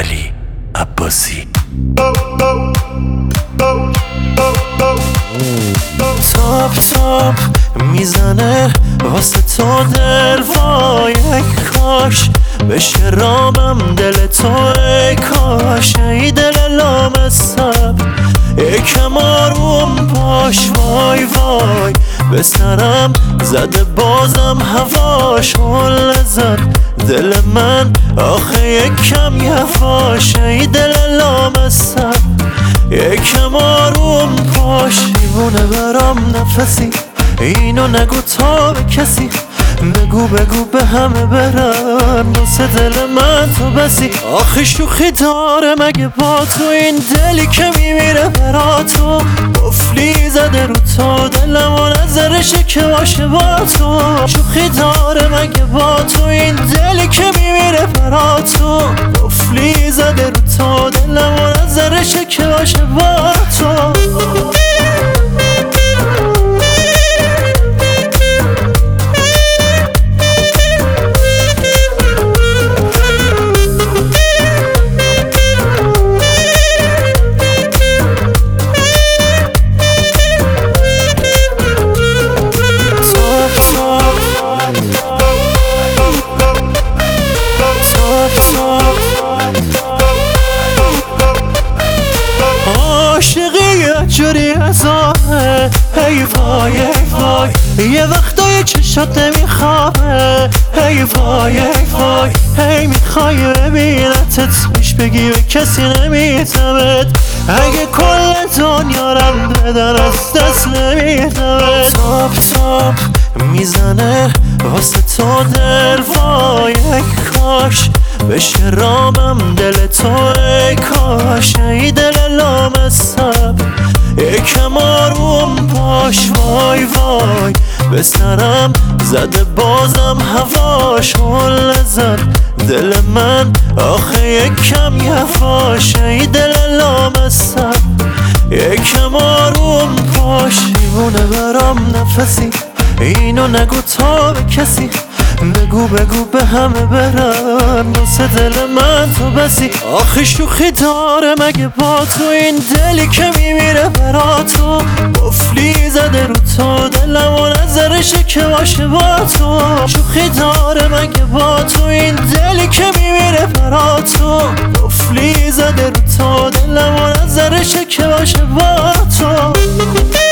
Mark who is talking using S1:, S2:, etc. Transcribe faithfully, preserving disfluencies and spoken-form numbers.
S1: علی عباسی. تاپ تاپ میزنه واسه تو دل، وای ای کاش بشه رامم دل تو، ای کاش ای دل لامصب یکم آروم باش. وای وای به سرم زده بازم هواش، حل زد دل من آخه یکم یواش، ای دل لامصب یکم آروم باش. دیوونه برام نفسی اینو نگو تا به کسی، بگو بگو به همه برن واسه دل من تو بسی. آخه شوخی داره مگه با تو این دلی که میمیره برا تو، قفلی زده رو تو دلم و نظرشه که باشه با تو. شوخی داره مگه با تو این دلی که میمیره برا تو، قفلی زده رو تو دلم و نظرشه که باشه با تو. عاشقی جوری ازاهه، ای وای ای وای یه وقتای چشات نمیخوابه، ای وای ای وای هی میخوای ببینتت پیش بگی به کسی نمیتمت، اگه کل دنیا رم بدن از دست نمیدمت. تاپ تاپ میزنه واسه تو دل، وای ای کاش بشه رامم دل تو، ای کاش ای دل لامصب یکم آروم باش. وای وای به سرم زده بازم هواش، حل زد دل من آخه یکم یواش، ای دل لامصب یکم آروم باش. دیوونه برام نفسی اینو نگو تا به کسی، بگو بگو به همه برن واسه دل من تو بسی. آخه شوخی داره مگه با تو این دلی که میمیره برا تو، قفلی زده رو تو دلم و نظرشه که باشه با تو. شوخی داره مگه با تو این دلی که میمیره برا تو، قفلی زده رو تو دلم و نظرشه که باشه با تو.